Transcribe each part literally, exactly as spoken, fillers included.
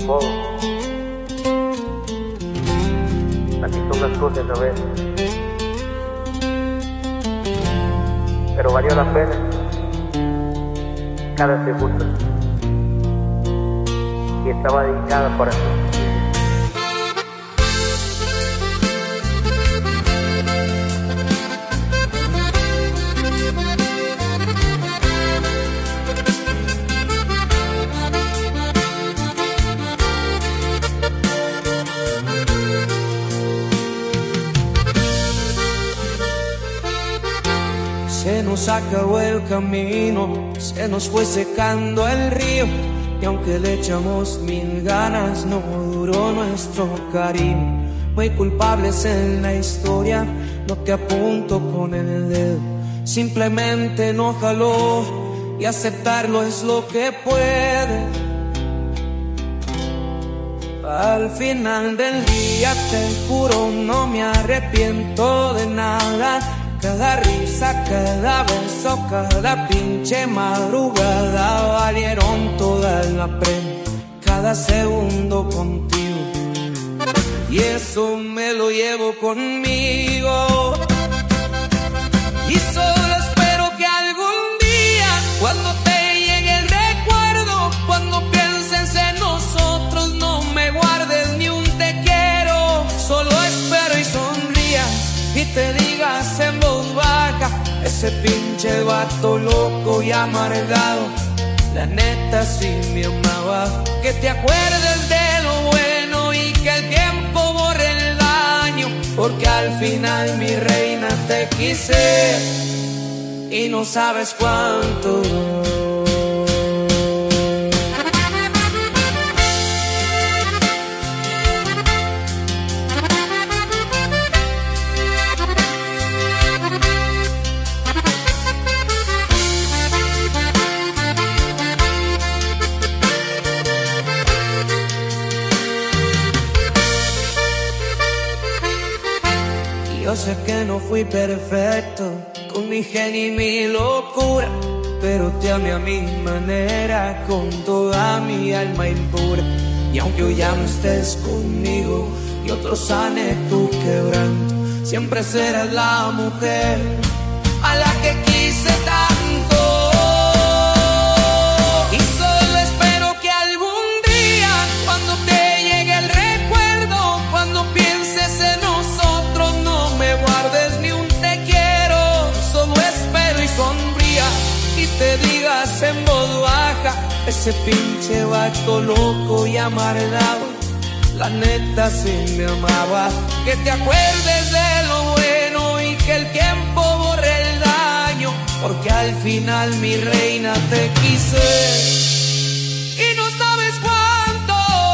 modo. Así son las cosas a veces. Pero valió la pena cada segundo. Y estaba dedicada para ti. Se nos acabó el camino, se nos fue secando el río, y aunque le echamos mil ganas, no duró nuestro cariño. Muy culpables en la historia, no te apunto con el dedo, simplemente no jaló, y aceptarlo es lo que puede. Al final del día te juro, no me arrepiento de nada. Cada risa, cada beso, cada pinche madrugada valieron toda la pena, cada segundo contigo. Y eso me lo llevo conmigo. Y solo espero que algún día, cuando te llegue el recuerdo, cuando pienses en nosotros, no me guardes ni un te quiero. Solo espero y sonrías y te digas en voz baja: ese pinche vato loco y amargado, la neta sí me amaba. Que te acuerdes de lo bueno y que el tiempo borre el daño, porque al final, mi reina, te quise y no sabes cuánto. Yo sé que no fui perfecto, con mi genio y mi locura, pero te amé a mi manera, con toda mi alma impura. Y aunque hoy ya no estés conmigo y otros sane tu quebranto, siempre serás la mujer a la que quise tanto. Y solo espero que algún día, cuando te llegue el recuerdo, cuando pienses en nosotros, no me guardes ni un te quiero. Solo espero y sonrías y te digas en voz baja: ese pinche vato loco y amargado, la neta sí me amaba. Que te acuerdes de lo bueno y que el tiempo borre el daño, porque al final, mi reina, te quise y no sabes cuánto.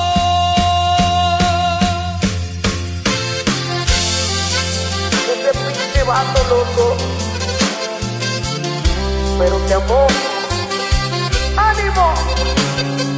Ese pinche vato loco, pero te amó. ¡Ánimo!